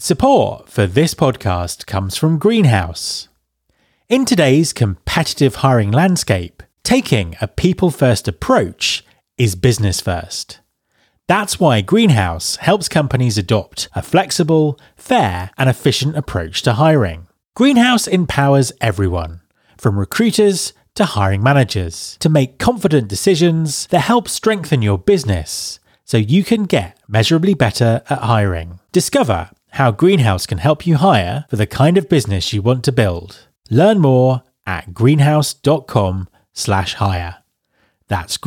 Support for this podcast comes from Greenhouse. In today's competitive hiring landscape, taking a people-first approach is business first. That's why Greenhouse helps companies adopt a flexible, fair, and efficient approach to hiring. Greenhouse empowers everyone, from recruiters to hiring managers, to make confident decisions that help strengthen your business so you can get measurably better at hiring. Discover how Greenhouse can help you hire for the kind of business you want to build. Learn more at greenhouse.com/hire. That's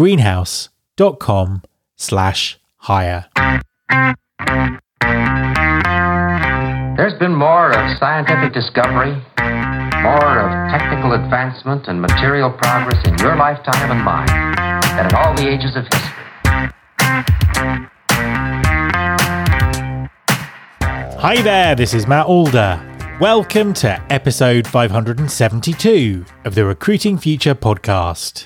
greenhouse.com/hire. There's been more of scientific discovery, more of technical advancement and material progress in your lifetime and mine than in all the ages of history. Hi there, this is Matt Alder. Welcome to episode 572 of the Recruiting Future podcast.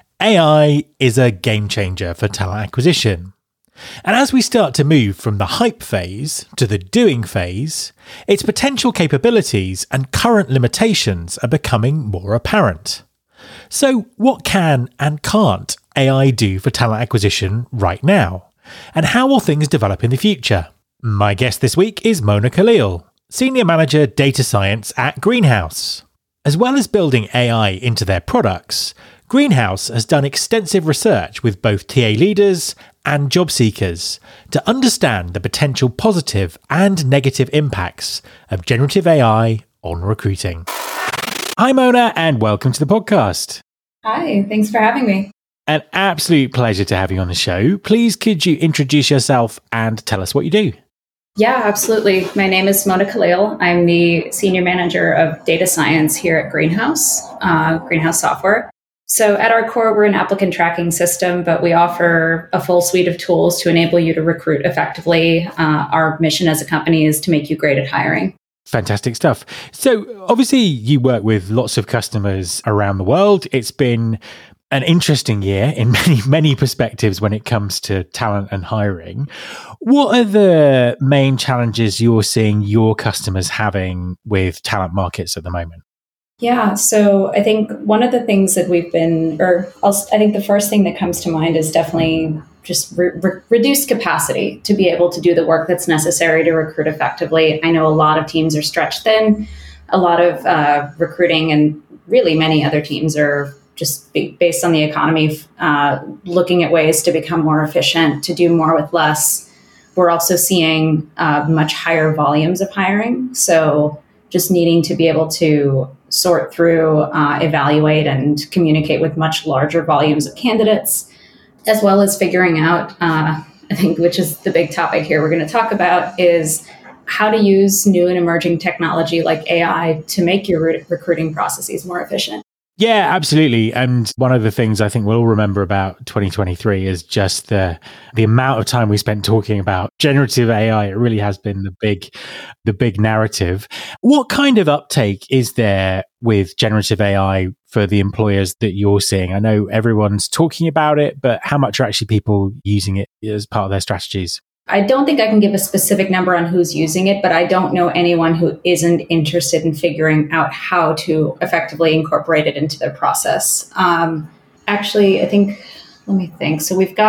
AI is a game changer for talent acquisition. And as we start to move from the hype phase to the doing phase, its potential capabilities and current limitations are becoming more apparent. So what can and can't AI do for talent acquisition right now? And how will things develop in the future? My guest this week is Mona Khalil, Senior Manager Data Science at Greenhouse. As well as building AI into their products, Greenhouse has done extensive research with both TA leaders and job seekers to understand the potential positive and negative impacts of generative AI on recruiting. Hi Mona, and welcome to the podcast. Hi, thanks for having me. An absolute pleasure to have you on the show. Please could you introduce yourself and tell us what you do? Yeah, absolutely. My name is Mona Khalil. I'm the Senior Manager of Data Science here at Greenhouse, Greenhouse Software. So at our core, we're an applicant tracking system, but we offer a full suite of tools to enable you to recruit effectively. Our mission as a company is to make you great at hiring. Fantastic stuff. So obviously you work with lots of customers around the world. It's been an interesting year in many perspectives when it comes to talent and hiring. What are the main challenges you're seeing your customers having with talent markets at the moment? Yeah, so I think one of the things that I think the first thing that comes to mind is definitely just reduced capacity to be able to do the work that's necessary to recruit effectively. I know a lot of teams are stretched thin. A lot of recruiting and really many other teams are just based on the economy, looking at ways to become more efficient, to do more with less. We're also seeing much higher volumes of hiring. So just needing to be able to sort through, evaluate, and communicate with much larger volumes of candidates, as well as figuring out, I think, which is the big topic here we're going to talk about, is how to use new and emerging technology like AI to make your recruiting processes more efficient. Yeah, absolutely. And one of the things I think we'll all remember about 2023 is just the amount of time we spent talking about generative AI. It really has been the big narrative. What kind of uptake is there with generative AI for the employers that you're seeing? I know everyone's talking about it, but how much are actually people using it as part of their strategies? I don't think I can give a specific number on who's using it, but I don't know anyone who isn't interested in figuring out how to effectively incorporate it into their process. Actually, let me think. So we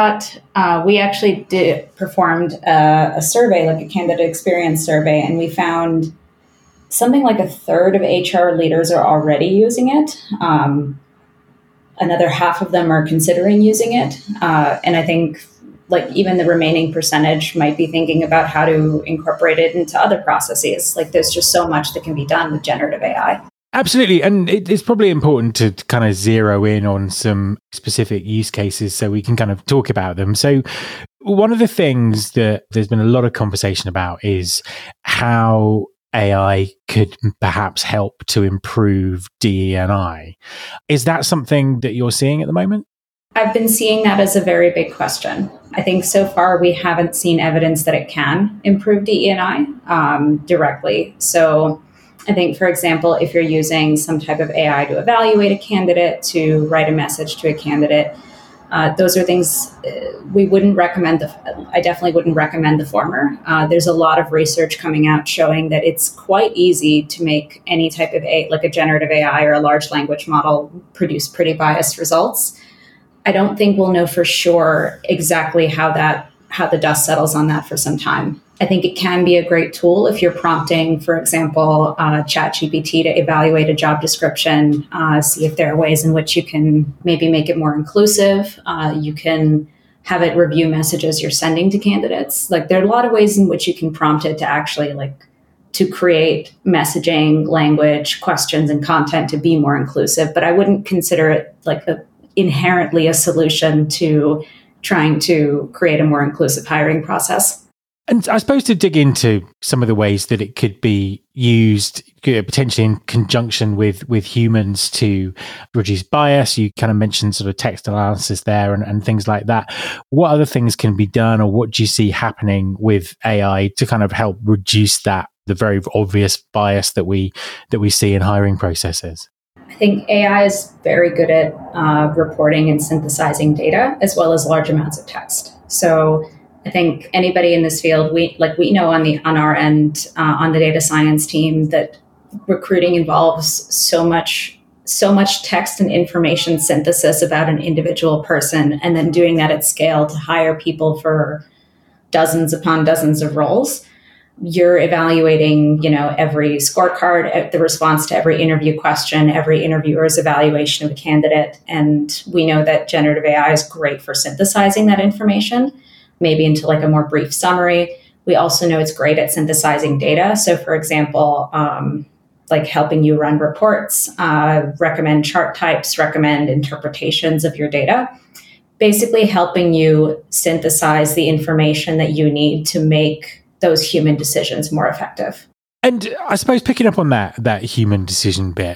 actually performed a survey, like a candidate experience survey, and we found something like a third of HR leaders are already using it. Another half of them are considering using it. And I think like even the remaining percentage might be thinking about how to incorporate it into other processes. Like there's just so much that can be done with generative AI. Absolutely. And it's probably important to kind of zero in on some specific use cases so we can kind of talk about them. So one of the things that there's been a lot of conversation about is how AI could perhaps help to improve DE&I. Is that something that you're seeing at the moment? I've been seeing that as a very big question. I think so far we haven't seen evidence that it can improve DE&I directly. So I think, for example, if you're using some type of AI to evaluate a candidate, to write a message to a candidate, Those are things we wouldn't recommend. I definitely wouldn't recommend the former. There's a lot of research coming out showing that it's quite easy to make any type of like a generative AI or a large language model produce pretty biased results. I don't think we'll know for sure exactly how the dust settles on that for some time. I think it can be a great tool if you're prompting, for example, ChatGPT to evaluate a job description, see if there are ways in which you can maybe make it more inclusive. You can have it review messages you're sending to candidates. Like, there are a lot of ways in which you can prompt it to actually to create messaging, language, questions, and content to be more inclusive. But I wouldn't consider it inherently a solution to trying to create a more inclusive hiring process. And I suppose to dig into some of the ways that it could be used potentially in conjunction with humans to reduce bias, you kind of mentioned sort of text analysis there and things like that. What other things can be done, or what do you see happening with AI to kind of help reduce the very obvious bias that we see in hiring processes? I think AI is very good at reporting and synthesizing data as well as large amounts of text. So I think anybody in this field, we know on our end, on the data science team, that recruiting involves so much text and information synthesis about an individual person, and then doing that at scale to hire people for dozens upon dozens of roles. You're evaluating, every scorecard, the response to every interview question, every interviewer's evaluation of a candidate. And we know that generative AI is great for synthesizing that information, maybe into a more brief summary. We also know it's great at synthesizing data. So for example, helping you run reports, recommend chart types, recommend interpretations of your data, basically helping you synthesize the information that you need to make those human decisions more effective. And I suppose picking up on that human decision bit,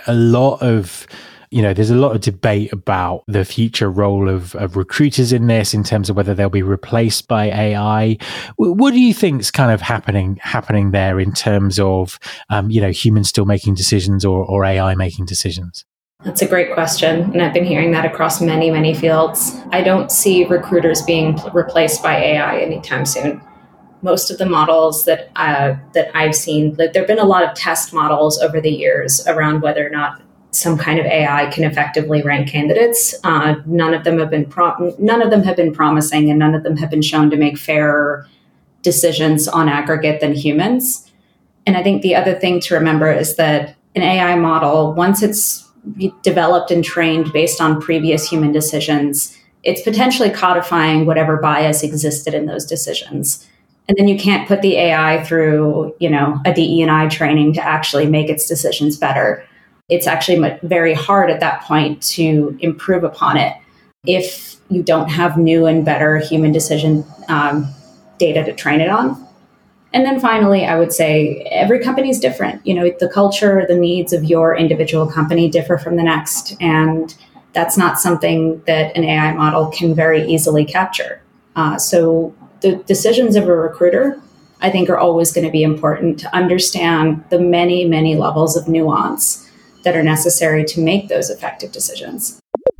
there's a lot of debate about the future role of recruiters in this, in terms of whether they'll be replaced by AI. What do you think's kind of happening there in terms of, humans still making decisions or AI making decisions? That's a great question. And I've been hearing that across many, many fields. I don't see recruiters being replaced by AI anytime soon. Most of the models that I've seen, there have been a lot of test models over the years around whether or not some kind of AI can effectively rank candidates. None of them have been promising, and none of them have been shown to make fairer decisions on aggregate than humans. And I think the other thing to remember is that an AI model, once it's developed and trained based on previous human decisions, it's potentially codifying whatever bias existed in those decisions. And then you can't put the AI through, a DE&I training to actually make its decisions better. It's actually very hard at that point to improve upon it if you don't have new and better human decision data to train it on. And then finally, I would say every company is different. The culture, the needs of your individual company differ from the next. And that's not something that an AI model can very easily capture. So the decisions of a recruiter, I think, are always going to be important to understand the many, many levels of nuance that are necessary to make those effective decisions.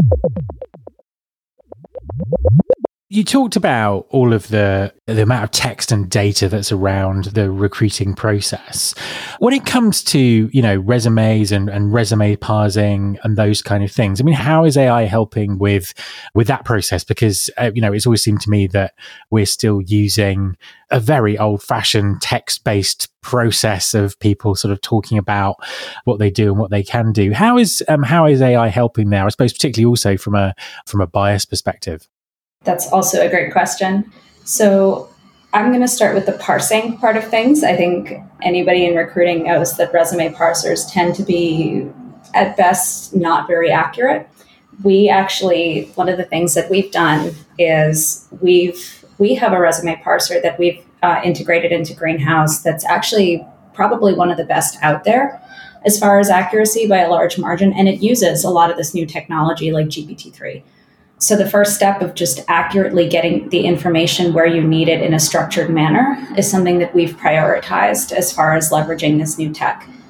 You talked about all of the amount of text and data that's around the recruiting process. When it comes to, resumes and resume parsing and those kind of things, I mean, how is AI helping with that process? Because, it's always seemed to me that we're still using a very old-fashioned text-based process of people sort of talking about what they do and what they can do. How is AI helping there? I suppose particularly also from a bias perspective. That's also a great question. So I'm going to start with the parsing part of things. I think anybody in recruiting knows that resume parsers tend to be, at best, not very accurate. One of the things that we've done is we have a resume parser that we've integrated into Greenhouse that's actually probably one of the best out there as far as accuracy by a large margin. And it uses a lot of this new technology like GPT-3. So the first step of just accurately getting the information where you need it in a structured manner is something that we've prioritized as far as leveraging this new tech.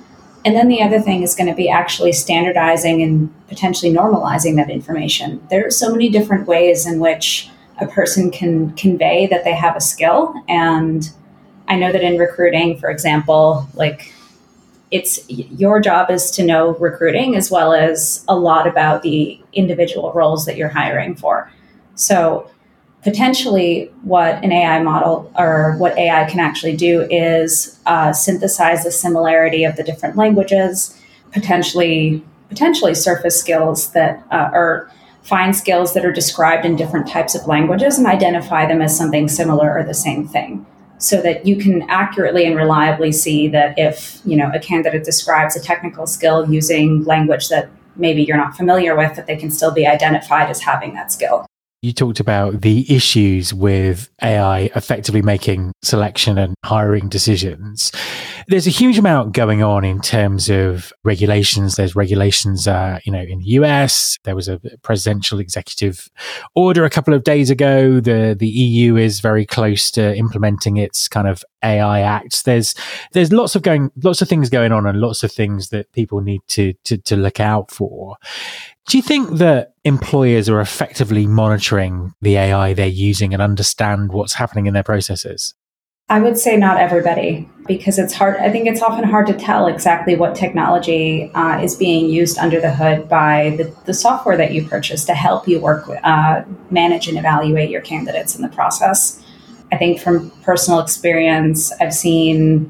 And then the other thing is going to be actually standardizing and potentially normalizing that information. There are so many different ways in which a person can convey that they have a skill. And I know that in recruiting, for example, like it's your job is to know recruiting as well as a lot about the individual roles that you're hiring for. So potentially what an AI model or what AI can actually do is synthesize the similarity of the different languages, potentially surface skills that or find skills that are described in different types of languages and identify them as something similar or the same thing, so that you can accurately and reliably see that if, a candidate describes a technical skill using language that maybe you're not familiar with, that they can still be identified as having that skill. You talked about the issues with AI effectively making selection and hiring decisions. There's a huge amount going on in terms of regulations. There's regulations, in the US. There was a presidential executive order a couple of days ago. The EU is very close to implementing its kind of AI Act. There's lots of things going on and lots of things that people need to look out for. Do you think that employers are effectively monitoring the AI they're using and understand what's happening in their processes? I would say not everybody, because it's hard. I think it's often hard to tell exactly what technology is being used under the hood by the software that you purchase to help you work with, manage and evaluate your candidates in the process. I think from personal experience, I've seen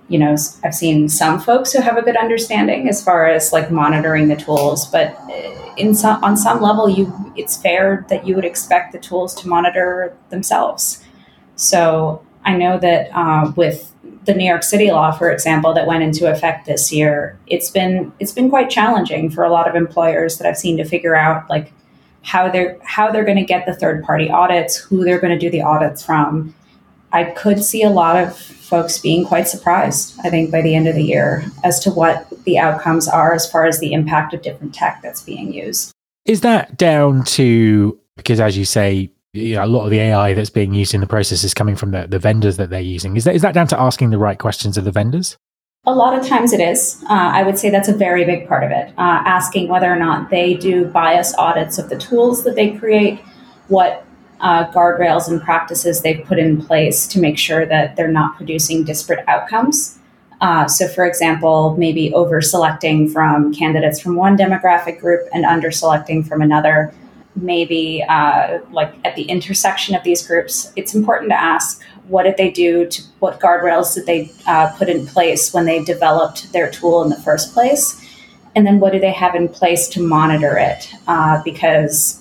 some folks who have a good understanding as far as like monitoring the tools, but on some level, it's fair that you would expect the tools to monitor themselves. So I know that with the New York City law, for example, that went into effect this year, it's been quite challenging for a lot of employers that I've seen to figure out like how they're going to get the third party audits, who they're going to do the audits from. I could see a lot of folks being quite surprised, I think, by the end of the year as to what the outcomes are as far as the impact of different tech that's being used. Is that down to, because as you say, a lot of the AI that's being used in the process is coming from the vendors that they're using. Is that down to asking the right questions of the vendors? A lot of times it is. I would say that's a very big part of it. Asking whether or not they do bias audits of the tools that they create, what guardrails and practices they've put in place to make sure that they're not producing disparate outcomes. So, for example, maybe over-selecting from candidates from one demographic group and under-selecting from another. Maybe like at the intersection of these groups, it's important to ask, what did they do to, what guardrails did they put in place when they developed their tool in the first place? And then what do they have in place to monitor it? Because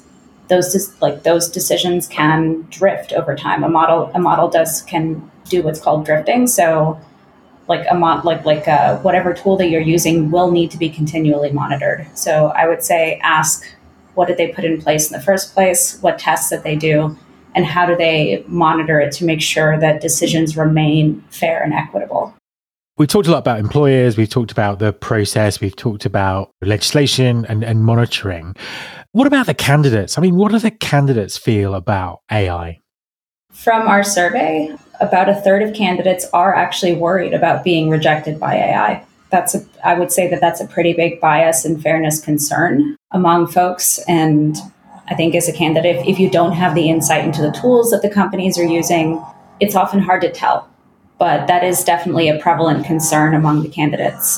those decisions can drift over time. A model can do what's called drifting. So like whatever tool that you're using will need to be continually monitored. So I would say ask, what did they put in place in the first place? What tests did they do? And how do they monitor it to make sure that decisions remain fair and equitable? We've talked a lot about employers. We've talked about the process. We've talked about legislation and monitoring. What about the candidates? I mean, what do the candidates feel about AI? From our survey, about a third of candidates are actually worried about being rejected by AI. I would say that's a pretty big bias and fairness concern among folks. And I think as a candidate, if you don't have the insight into the tools that the companies are using, it's often hard to tell. But that is definitely a prevalent concern among the candidates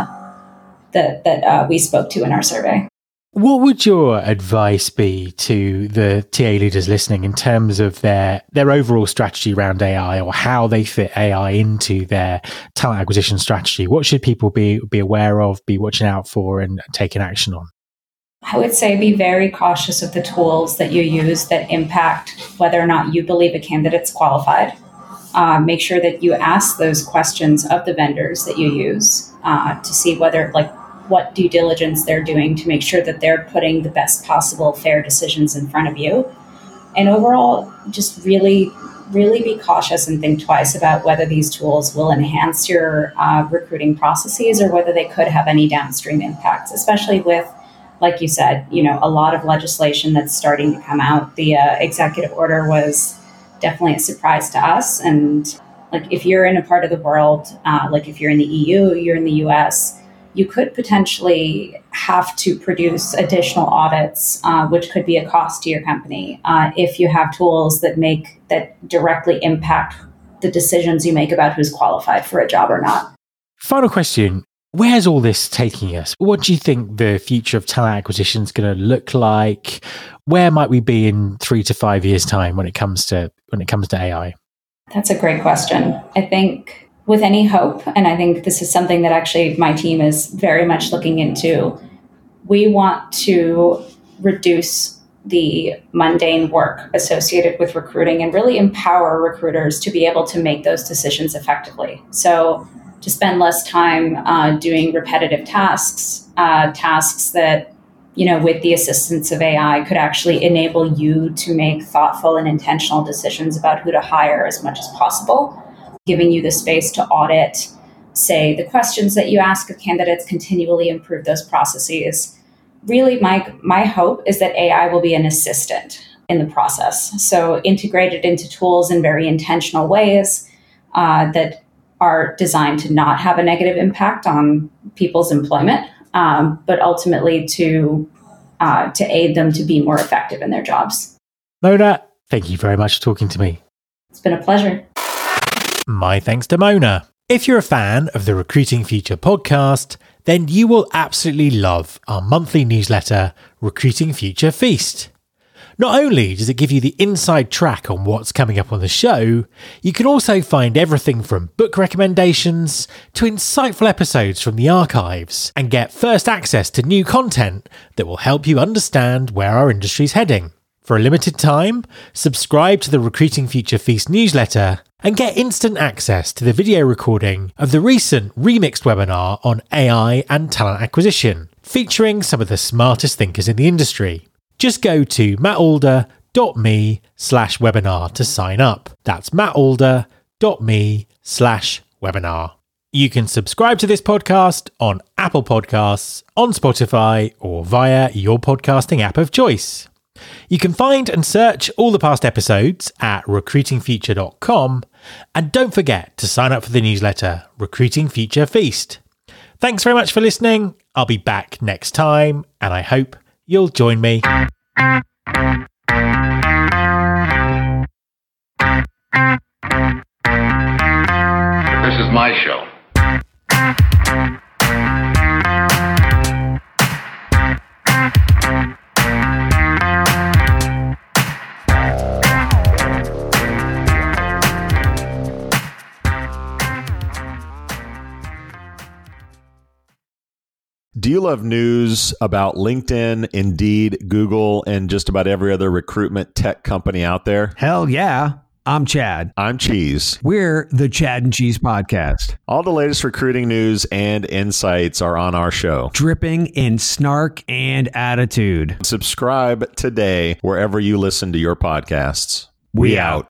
that we spoke to in our survey. What would your advice be to the TA leaders listening in terms of their overall strategy around AI, or how they fit AI into their talent acquisition strategy? What should people be aware of, be watching out for, and taking action on? I would say be very cautious of the tools that you use that impact whether or not you believe a candidate's qualified. Make sure that you ask those questions of the vendors that you use to see whether, what due diligence they're doing to make sure that they're putting the best possible fair decisions in front of you. And overall, just really, really be cautious and think twice about whether these tools will enhance your recruiting processes or whether they could have any downstream impacts, especially with, like you said, a lot of legislation that's starting to come out. The executive order was definitely a surprise to us. And if you're in a part of the world, if you're in the EU, you're in the US, you could potentially have to produce additional audits, which could be a cost to your company if you have tools that directly impact the decisions you make about who's qualified for a job or not. Final question. Where's all this taking us? What do you think the future of talent acquisition is going to look like? Where might we be in 3 to 5 years' time when it comes to AI? That's a great question. I think with any hope, and I think this is something that actually my team is very much looking into, we want to reduce the mundane work associated with recruiting and really empower recruiters to be able to make those decisions effectively. So to spend less time doing repetitive tasks that, with the assistance of AI could actually enable you to make thoughtful and intentional decisions about who to hire as much as possible, giving you the space to audit, say, the questions that you ask of candidates, continually improve those processes. Really, my hope is that AI will be an assistant in the process. So integrated into tools in very intentional ways that are designed to not have a negative impact on people's employment, but ultimately to aid them to be more effective in their jobs. Mona, thank you very much for talking to me. It's been a pleasure. My thanks to Mona. If you're a fan of the Recruiting Future podcast, then you will absolutely love our monthly newsletter, Recruiting Future Feast. Not only does it give you the inside track on what's coming up on the show, you can also find everything from book recommendations to insightful episodes from the archives and get first access to new content that will help you understand where our industry's heading. For a limited time, subscribe to the Recruiting Future Feast newsletter and get instant access to the video recording of the recent remixed webinar on AI and talent acquisition, featuring some of the smartest thinkers in the industry. Just go to mattalder.me/webinar to sign up. That's mattalder.me/webinar. You can subscribe to this podcast on Apple Podcasts, on Spotify, or via your podcasting app of choice. You can find and search all the past episodes at recruitingfuture.com, and don't forget to sign up for the newsletter, Recruiting Future Feast. Thanks very much for listening. I'll be back next time, and I hope you'll join me. This is my show. Do you love news about LinkedIn, Indeed, Google, and just about every other recruitment tech company out there? Hell yeah. I'm Chad. I'm Cheese. We're the Chad and Cheese Podcast. All the latest recruiting news and insights are on our show. Dripping in snark and attitude. Subscribe today wherever you listen to your podcasts. We out.